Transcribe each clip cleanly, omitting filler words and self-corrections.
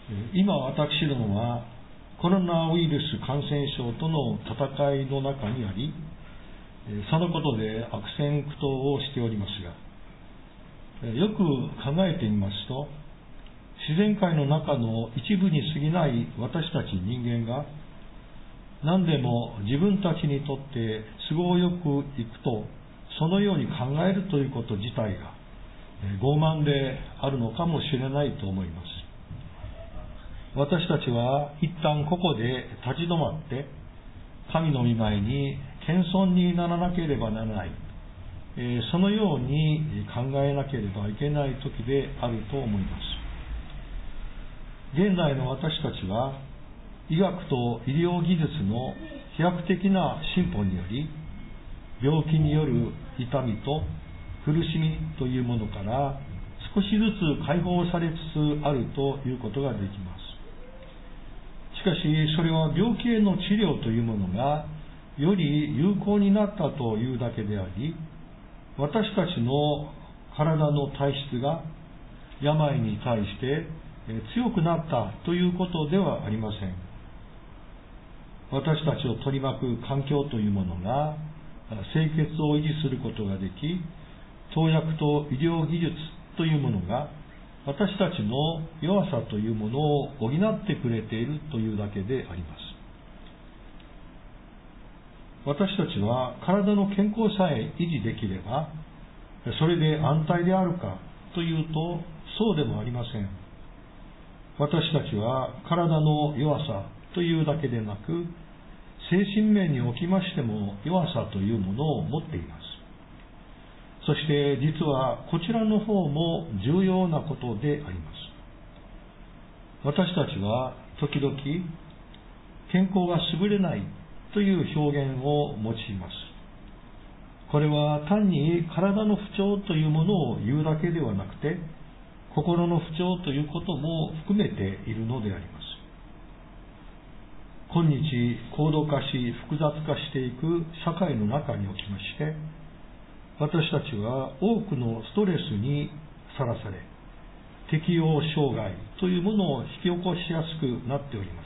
今私どもはコロナウイルス感染症との戦いの中にあり、そのことで悪戦苦闘をしておりますが、よく考えてみますと、自然界の中の一部に過ぎない私たち人間が、何でも自分たちにとって都合よくいくと、そのように考えるということ自体が傲慢であるのかもしれないと思います。私たちは一旦ここで立ち止まって、神の御前に謙遜にならなければならない、そのように考えなければいけない時であると思います。現在の私たちは、医学と医療技術の飛躍的な進歩により、病気による痛みと苦しみというものから少しずつ解放されつつあるということができます。しかし、それは病気への治療というものがより有効になったというだけであり、私たちの体の体質が病に対して強くなったということではありません。私たちを取り巻く環境というものが清潔を維持することができ、投薬と医療技術というものが私たちの弱さというものを補ってくれているというだけであります。私たちは体の健康さえ維持できれば、それで安泰であるかというと、そうでもありません。私たちは体の弱さというだけでなく、精神面におきましても弱さというものを持っています。そして実はこちらの方も重要なことであります。私たちは時々健康が優れないという表現を用います。これは単に体の不調というものを言うだけではなくて、心の不調ということも含めているのであります。今日高度化し複雑化していく社会の中におきまして、私たちは多くのストレスにさらされ、適応障害というものを引き起こしやすくなっております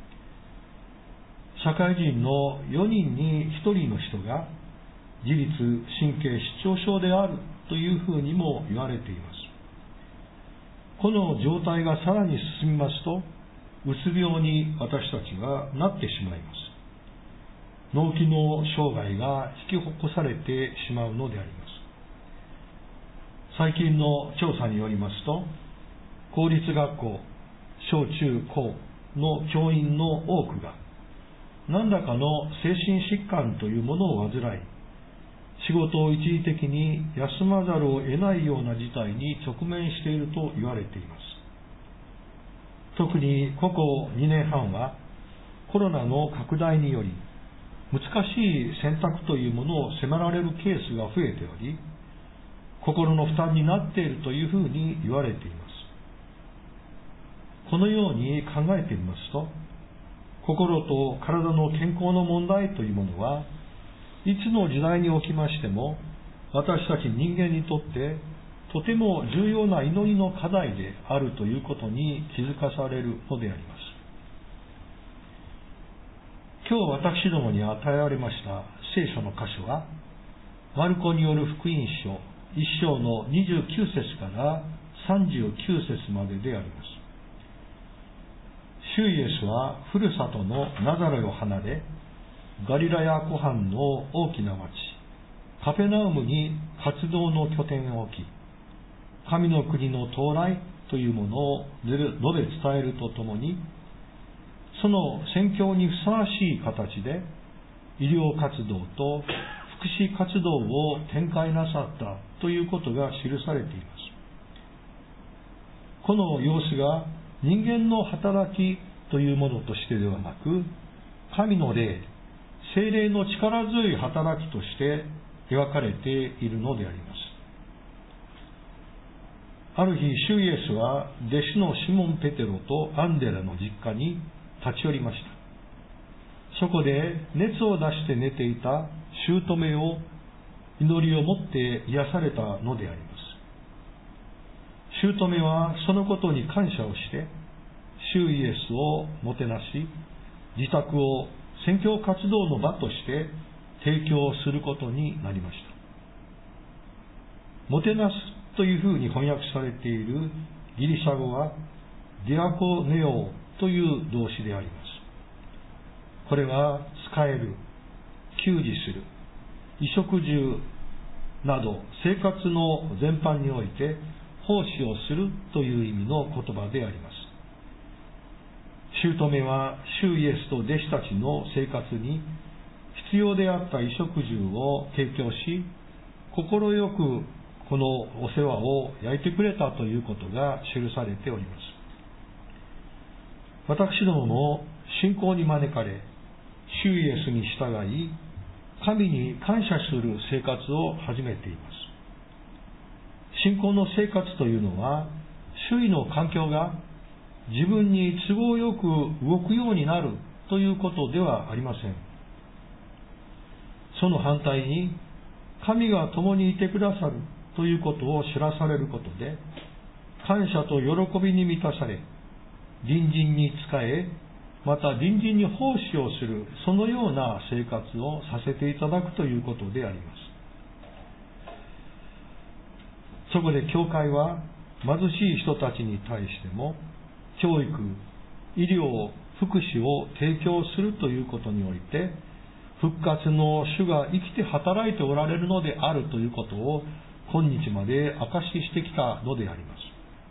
。社会人の4人に1人の人が自律神経失調症であるというふうにも言われています。この状態がさらに進みますと、うつ病に私たちはなってしまいます。脳機能障害が引き起こされてしまうのであります。最近の調査によりますと、公立学校、小中高の教員の多くが、何らかの精神疾患というものを患い、仕事を一時的に休まざるを得ないような事態に直面していると言われています。特にここ2年半はコロナの拡大により難しい選択というものを迫られるケースが増えており、心の負担になっているというふうに言われています。このように考えてみますと、心と体の健康の問題というものはいつの時代におきましても私たち人間にとってとても重要な祈りの課題であるということに気づかされるのであります。今日私どもに与えられました聖書の箇所は、マルコによる福音書1章の29節から39節までであります。主イエスはふるさとのナザレを離れ、ガリラヤ湖畔の大きな町、カペナウムに活動の拠点を置き、神の国の到来というものを述べ伝えるとともに、その宣教にふさわしい形で医療活動と福祉活動を展開なさったということが記されています。この様子が人間の働きというものとしてではなく、神の霊、聖霊の力強い働きとして描かれているのであります。ある日、主イエスは弟子のシモン・ペテロとアンデラの実家に立ち寄りました。そこで熱を出して寝ていた姑を祈りをもって癒されたのであります。姑はそのことに感謝をして、 主イエスをもてなし、自宅を宣教活動の場として提供することになりました。もてなすというふうに翻訳されているギリシャ語はディアコネオという動詞であります。これは使える、給仕する、衣食住など生活の全般において奉仕をするという意味の言葉であります。姑は主イエスと弟子たちの生活に必要であった衣食住を提供し、快くこのお世話を焼いてくれたということが記されております。私どもも信仰に招かれ、主イエスに従い、神に感謝する生活を始めています。信仰の生活というのは、周囲の環境が自分に都合よく動くようになるということではありません。その反対に、神が共にいてくださるということを知らされることで、感謝と喜びに満たされ、隣人に仕え、また隣人に奉仕をする、そのような生活をさせていただくということであります。そこで教会は貧しい人たちに対しても、教育、医療、福祉を提供するということにおいて、復活の主が生きて働いておられるのであるということを今日まで証ししてきたのであります。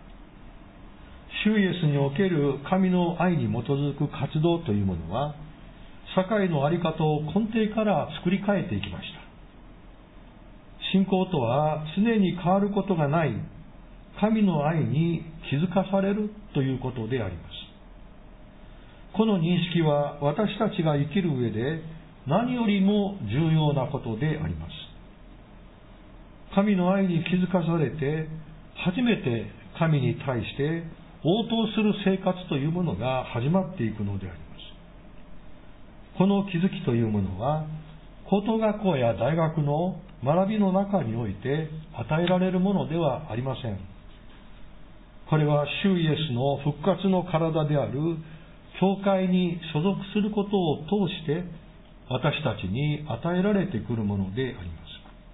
主イエスにおける神の愛に基づく活動というものは、社会の在り方を根底から作り変えていきました。信仰とは常に変わることがない神の愛に気づかされるということであります。この認識は私たちが生きる上で何よりも重要なことであります。神の愛に気づかされて、初めて神に対して応答する生活というものが始まっていくのであります。この気づきというものは、高等学校や大学の学びの中において与えられるものではありません。これは主イエスの復活の体である教会に所属することを通して私たちに与えられてくるものであります。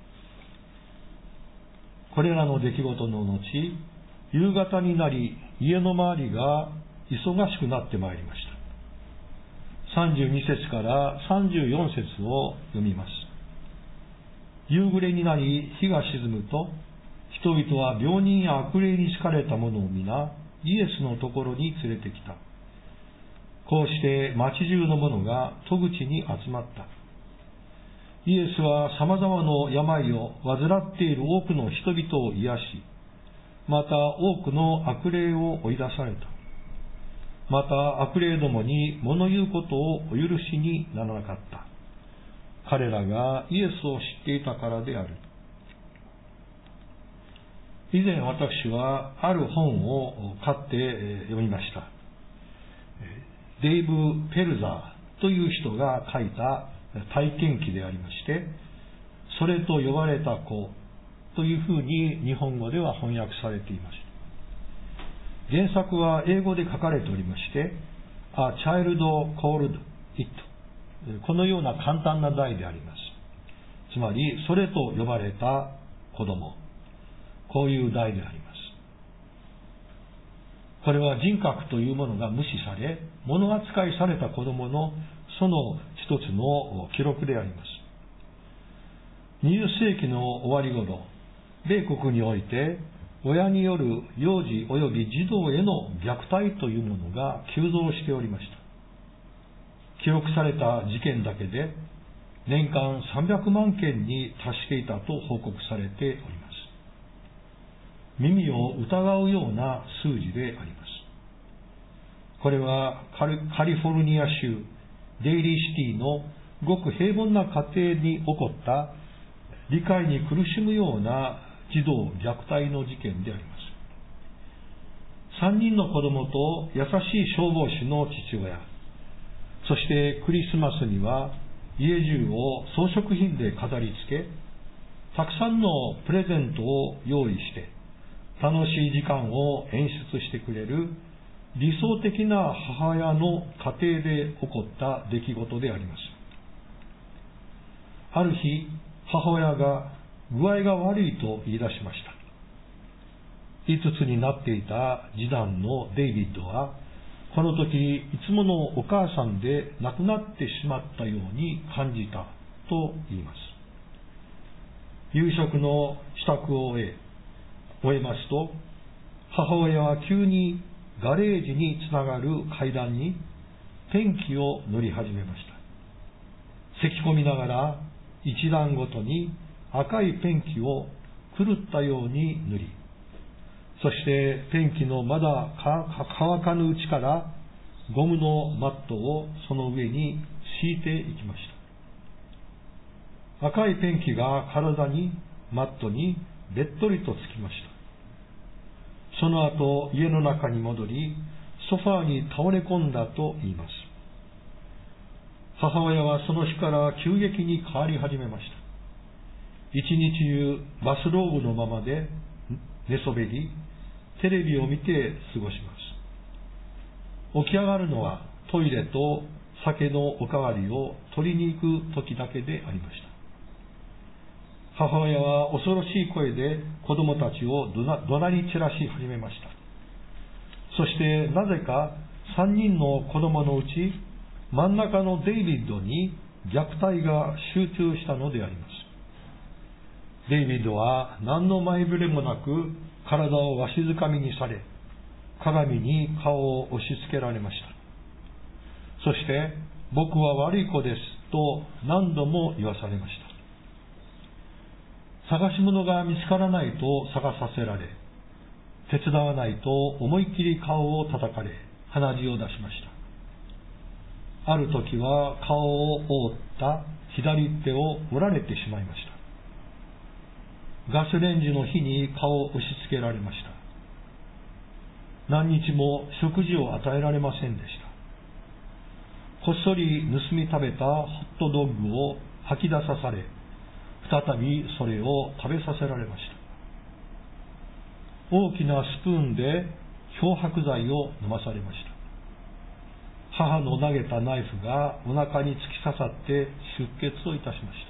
これらの出来事の後、夕方になり家の周りが忙しくなってまいりました。32節から34節を読みます。夕暮れになり日が沈むと、人々は病人や悪霊に好かれた者を皆イエスのところに連れてきた。こうして町中の者が戸口に集まった。イエスは様々な病を患っている多くの人々を癒し、また多くの悪霊を追い出された。また悪霊どもに物言うことをお許しにならなかった。彼らがイエスを知っていたからである。以前私はある本を買って読みました。デイブ・ペルザーという人が書いた体験記でありまして、それと呼ばれた子というふうに日本語では翻訳されています。原作は英語で書かれておりまして、A Child Called It、このような簡単な題であります。つまり、それと呼ばれた子供、こういう題であります。これは人格というものが無視され、物扱いされた子供のその一つの記録であります。20世紀の終わり頃、米国において親による幼児及び児童への虐待というものが急増しておりました。記録された事件だけで年間300万件に達していたと報告されております。耳を疑うような数字であります。これはカリフォルニア州デイリーシティのごく平凡な家庭に起こった理解に苦しむような児童虐待の事件であります。3人の子供と優しい消防士の父親、そしてクリスマスには家中を装飾品で飾り付け、たくさんのプレゼントを用意して楽しい時間を演出してくれる理想的な母親の家庭で起こった出来事であります。ある日、母親が具合が悪いと言い出しました。5つになっていた次男のデイビッドは、この時いつものお母さんで亡くなってしまったように感じたと言います。夕食の支度を終えますと、母親は急にガレージにつながる階段にペンキを塗り始めました。咳き込みながら一段ごとに赤いペンキを狂ったように塗り、そしてペンキのまだ乾かぬうちからゴムのマットをその上に敷いていきました。赤いペンキが体に、マットにべっとりとつきました。その後、家の中に戻り、ソファーに倒れ込んだと言います。母親はその日から急激に変わり始めました。一日中バスローブのままで寝そべり、テレビを見て過ごします。起き上がるのはトイレと酒のおかわりを取りに行く時だけでありました。母親は恐ろしい声で子供たちを怒鳴り散らし始めました。そしてなぜか3人の子供のうち真ん中のデイビッドに虐待が集中したのであります。デイビッドは何の前触れもなく体をわしづかみにされ、鏡に顔を押し付けられました。そして僕は悪い子ですと何度も言わされました。探し物が見つからないと探させられ、手伝わないと思いっきり顔を叩かれ、鼻血を出しました。ある時は顔を覆った左手を折られてしまいました。ガスレンジの火に顔を押し付けられました。何日も食事を与えられませんでした。こっそり盗み食べたホットドッグを吐き出さされ、再びそれを食べさせられました。大きなスプーンで漂白剤を飲まされました。母の投げたナイフがお腹に突き刺さって出血をいたしました。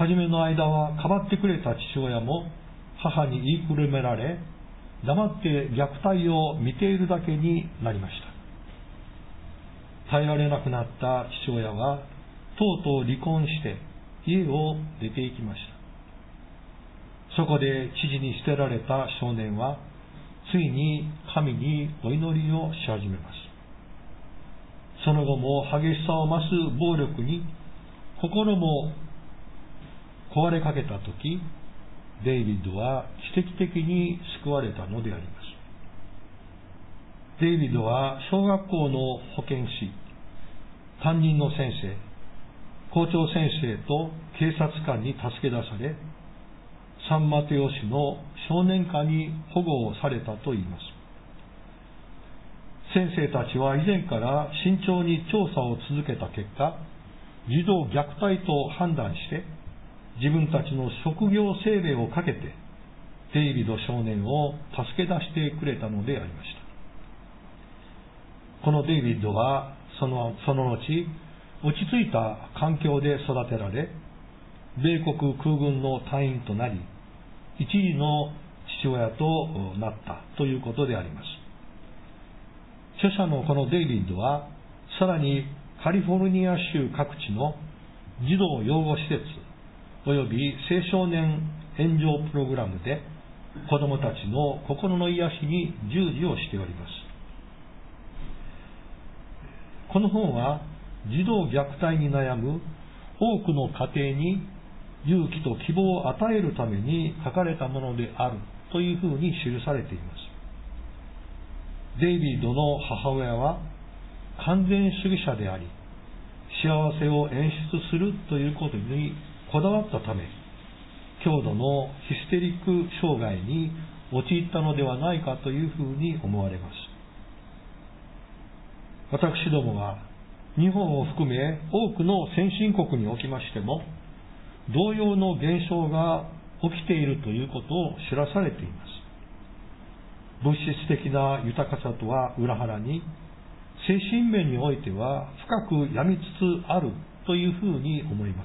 初めの間はかばってくれた父親も母に言いくるめられ、黙って虐待を見ているだけになりました。耐えられなくなった父親はとうとう離婚して家を出て行きました。そこで知事に捨てられた少年はついに神にお祈りをし始めます。その後も激しさを増す暴力に心も壊れかけたとき、デイビッドは奇跡的に救われたのであります。デイビッドは小学校の保健師、担任の先生、校長先生と警察官に助け出され、サンマテオ市の少年課に保護をされたといいます。先生たちは以前から慎重に調査を続けた結果、児童虐待と判断して自分たちの職業性命をかけてデイビッド少年を助け出してくれたのでありました。このデイビッドはその後落ち着いた環境で育てられ、米国空軍の隊員となり、一児の父親となったということであります。著者のこのデイビッドは、さらにカリフォルニア州各地の児童養護施設および青少年援助プログラムで子どもたちの心の癒しに従事をしております。この本は児童虐待に悩む多くの家庭に勇気と希望を与えるために書かれたものであるというふうに記されています。デイビッドの母親は完全主義者であり、幸せを演出するということにこだわったため、強度のヒステリック障害に陥ったのではないかというふうに思われます。私どもは日本を含め多くの先進国におきましても同様の現象が起きているということを知らされています。 物質的な豊かさとは裏腹に、精神面においては深く病みつつあるというふうに思います。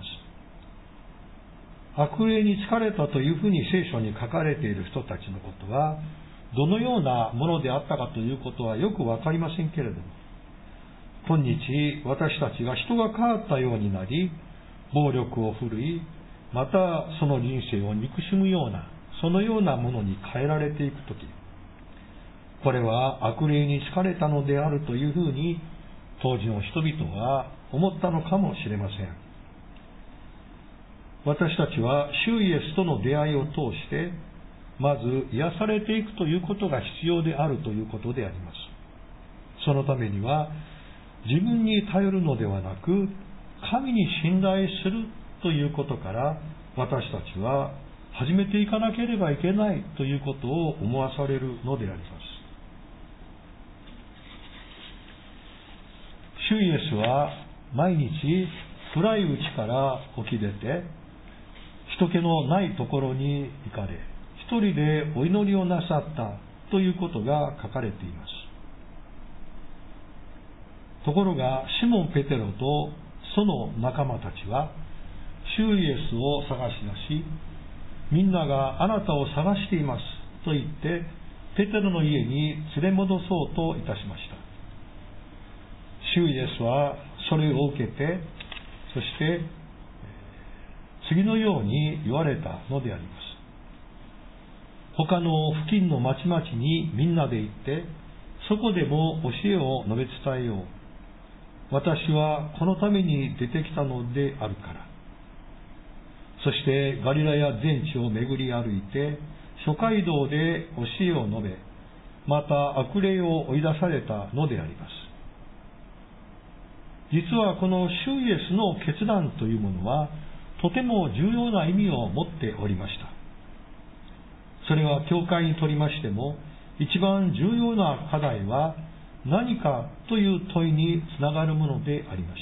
悪霊に疲れたというふうに聖書に書かれている人たちのことは、どのようなものであったかということはよくわかりませんけれども、今日私たちが人が変わったようになり、暴力を振るい、またその人生を憎しむような、そのようなものに変えられていくとき、これは悪霊に疲れたのであるというふうに当時の人々は思ったのかもしれません。私たちは主イエスとの出会いを通して、まず癒されていくということが必要であるということであります。そのためには、自分に頼るのではなく、神に信頼するということから、私たちは始めていかなければいけないということを思わされるのであります。主イエスは毎日暗いうちから起き出て、人気のないところに行かれ、一人でお祈りをなさったということが書かれています。ところが、シモン・ペテロとその仲間たちは、主イエスを探し出し、みんながあなたを探していますと言って、ペテロの家に連れ戻そうといたしました。主イエスはそれを受けて、そして次のように言われたのであります。他の付近の町々にみんなで行って、そこでも教えを述べ伝えよう。私はこのために出てきたのであるから。そしてガリラヤ全地を巡り歩いて、諸街道で教えを述べ、また悪霊を追い出されたのであります。実はこの主イエスの決断というものは、とても重要な意味を持っておりました。それは教会にとりましても、一番重要な課題は何かという問いにつながるものでありました。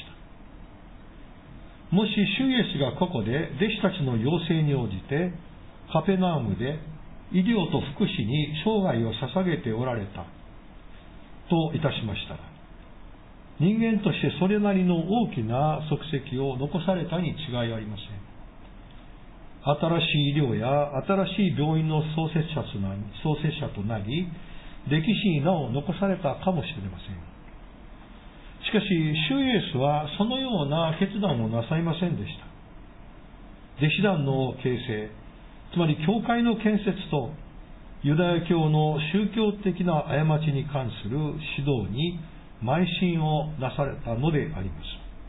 もし主イエスがここで弟子たちの要請に応じて、カペナウムで医療と福祉に生涯を捧げておられたといたしましたら、人間としてそれなりの大きな足跡を残されたに違いありません。新しい医療や新しい病院の創設者となり、歴史に名を残されたかもしれません。しかし、主イエスはそのような決断をなさいませんでした。弟子団の形成、つまり教会の建設とユダヤ教の宗教的な過ちに関する指導に邁進をなされたのであります。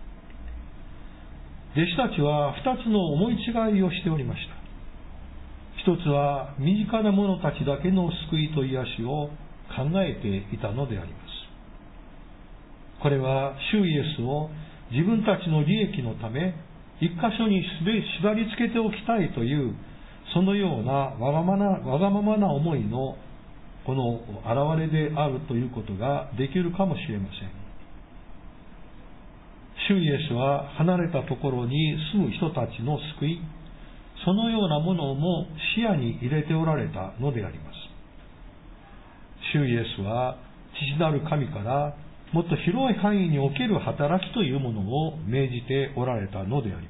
弟子たちは二つの思い違いをしておりました。一つは身近な者たちだけの救いと癒しを考えていたのであります。これは主イエスを自分たちの利益のため一箇所に縛り付けておきたいという、そのようなわがままな思いのこの現れであるということができるかもしれません。主イエスは離れたところに住む人たちの救い、そのようなものも視野に入れておられたのであります。主イエスは父なる神からもっと広い範囲における働きというものを命じておられたのであります。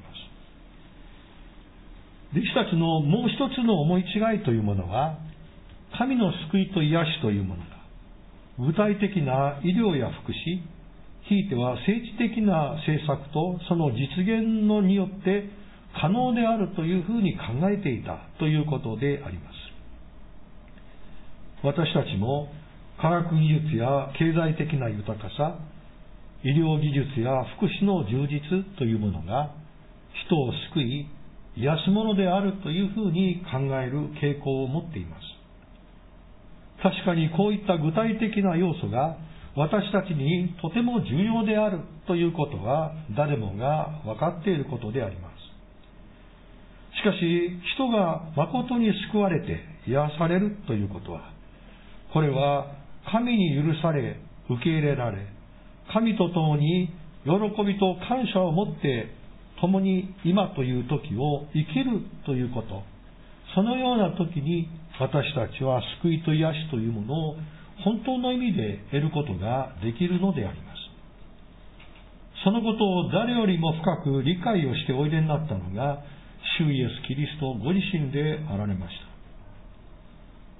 弟子たちのもう一つの思い違いというものは、神の救いと癒しというものが具体的な医療や福祉、ひいては政治的な政策とその実現のによって可能であるというふうに考えていたということであります。私たちも科学技術や経済的な豊かさ、医療技術や福祉の充実というものが人を救い、癒すものであるというふうに考える傾向を持っています。確かにこういった具体的な要素が私たちにとても重要であるということは誰もが分かっていることであります。しかし、人が誠に救われて癒されるということは、これは神に許され、受け入れられ、神と共に喜びと感謝を持って共に今という時を生きるということ、そのような時に私たちは救いと癒しというものを本当の意味で得ることができるのであります。そのことを誰よりも深く理解をしておいでになったのが、主イエス・キリストご自身であられました。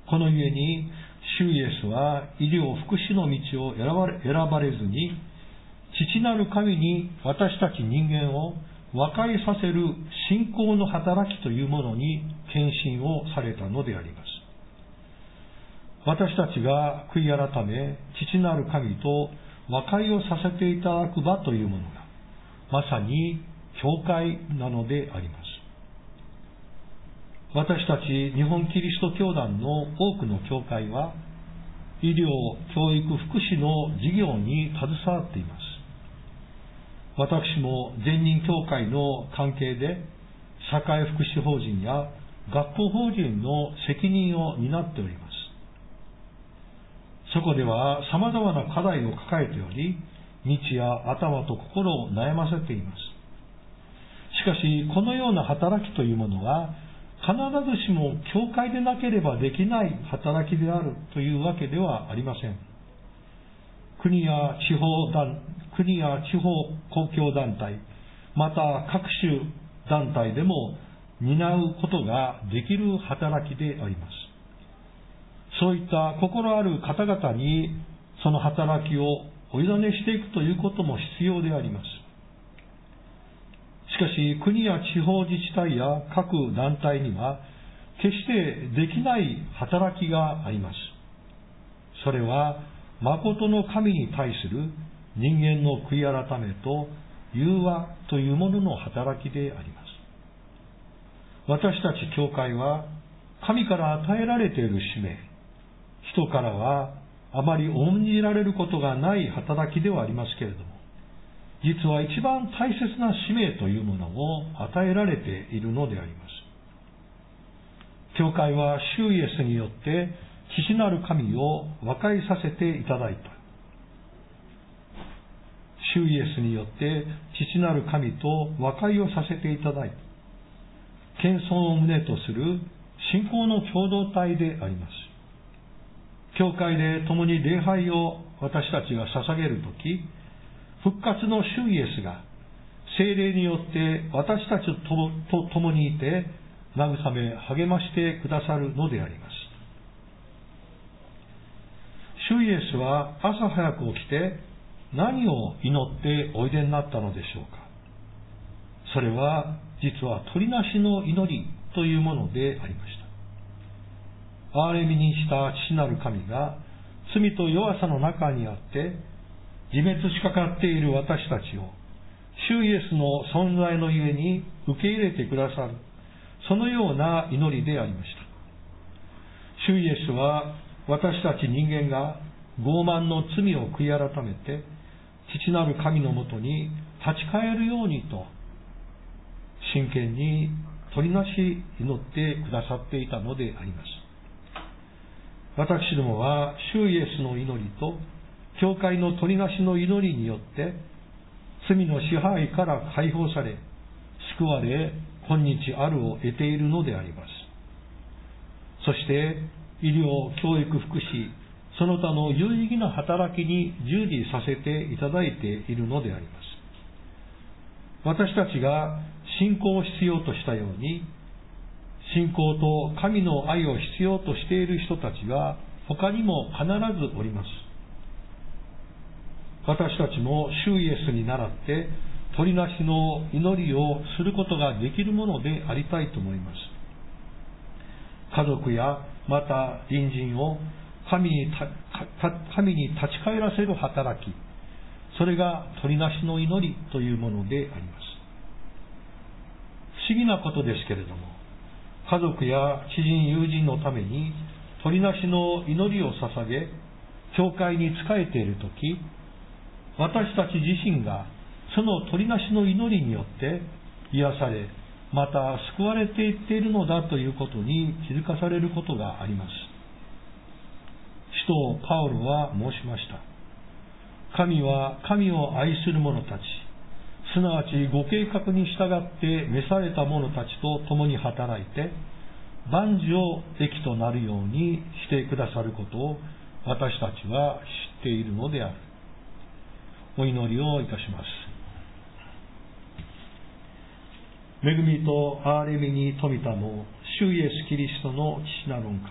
このゆえに、主イエスは医療福祉の道を選ばれずに、父なる神に私たち人間を和解させる信仰の働きというものに献身をされたのであります。私たちが悔い改め、父なる神と和解をさせていただく場というものが、まさに教会なのであります。私たち日本キリスト教団の多くの教会は、医療、教育、福祉の事業に携わっています。私も全人教会の関係で、社会福祉法人や学校法人の責任を担っております。そこでは様々な課題を抱えており、日夜頭と心を悩ませています。しかし、このような働きというものは、必ずしも教会でなければできない働きであるというわけではありません。国や地方公共団体、また各種団体でも担うことができる働きであります。そういった心ある方々にその働きをお委ねしていくということも必要であります。しかし、国や地方自治体や各団体には決してできない働きがあります。それは、誠の神に対する人間の悔い改めと融和というものの働きであります。私たち教会は、神から与えられている使命、人からはあまり重んじられることがない働きではありますけれども、実は一番大切な使命というものを与えられているのであります。教会は主イエスによって父なる神を和解させていただいた。主イエスによって父なる神と和解をさせていただいた。謙遜を旨とする信仰の共同体であります。教会で共に礼拝を私たちが捧げるとき、復活の主イエスが聖霊によって私たちと共にいて慰め励ましてくださるのであります。主イエスは朝早く起きて何を祈っておいでになったのでしょうか。それは実は取りなしの祈りというものでありました。憐れみにした父なる神が罪と弱さの中にあって自滅しかかっている私たちを主イエスの存在のゆえに受け入れてくださる、そのような祈りでありました。主イエスは私たち人間が傲慢の罪を悔い改めて父なる神のもとに立ち返るようにと真剣に取りなし祈ってくださっていたのであります。私どもは主イエスの祈りと教会の取りなしの祈りによって罪の支配から解放され救われ今日あるを得ているのであります。そして医療、教育、福祉その他の有意義な働きに従事させていただいているのであります。私たちが信仰を必要としたように信仰と神の愛を必要としている人たちが他にも必ずおります。私たちも主イエスに倣って取りなしの祈りをすることができるものでありたいと思います。家族やまた隣人を神に立ち返らせる働き、それが取りなしの祈りというものであります。不思議なことですけれども、家族や知人友人のために取りなしの祈りを捧げ、教会に仕えているとき、私たち自身がその取りなしの祈りによって癒され、また救われていっているのだということに気づかされることがあります。使徒パウロは申しました。神は神を愛する者たち、すなわちご計画に従って召された者たちと共に働いて、 万事益となるようにしてくださることを私たちは知っているのである。お祈りをいたします。恵みと憐れみに富みたの主イエス・キリストの父なる御神。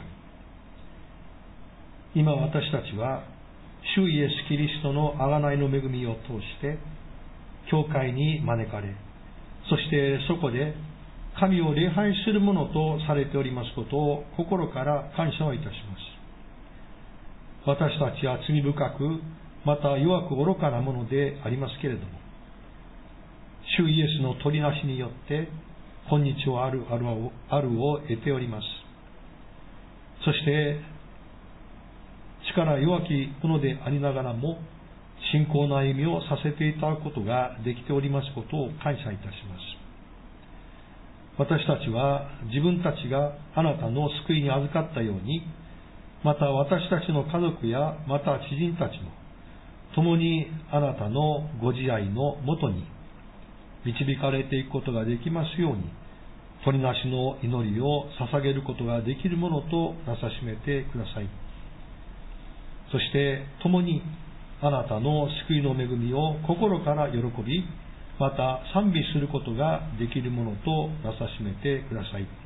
今私たちは主イエス・キリストの贖いの恵みを通して教会に招かれ、そしてそこで神を礼拝するものとされておりますことを心から感謝をいたします。私たちは罪深く、また弱く愚かなものでありますけれども、主イエスの取りなしによって今日をあるを得ております。そして力弱きものでありながらも信仰の歩みをさせていただくことができておりますことを感謝いたします。私たちは自分たちがあなたの救いに預かったように、また私たちの家族やまた知人たちも共にあなたのご自愛のもとに導かれていくことができますように、取りなしの祈りを捧げることができるものとなさしめてください。そして共にあなたの救いの恵みを心から喜び、また賛美することができるものとなさしめてください。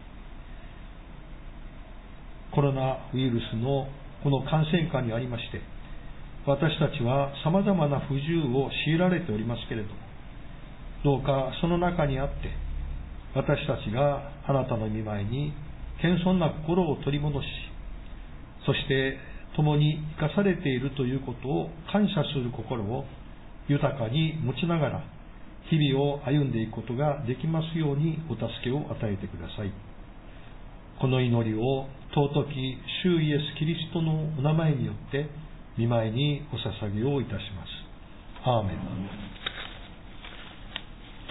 コロナウイルスのこの感染下にありまして、私たちは様々な不自由を強いられておりますけれども、どうかその中にあって私たちがあなたの御前に謙遜な心を取り戻し、そして共に生かされているということを感謝する心を豊かに持ちながら日々を歩んでいくことができますようにお助けを与えてください。この祈りを尊き主イエス・キリストのお名前によって御前にお捧げをいたします。アーメン。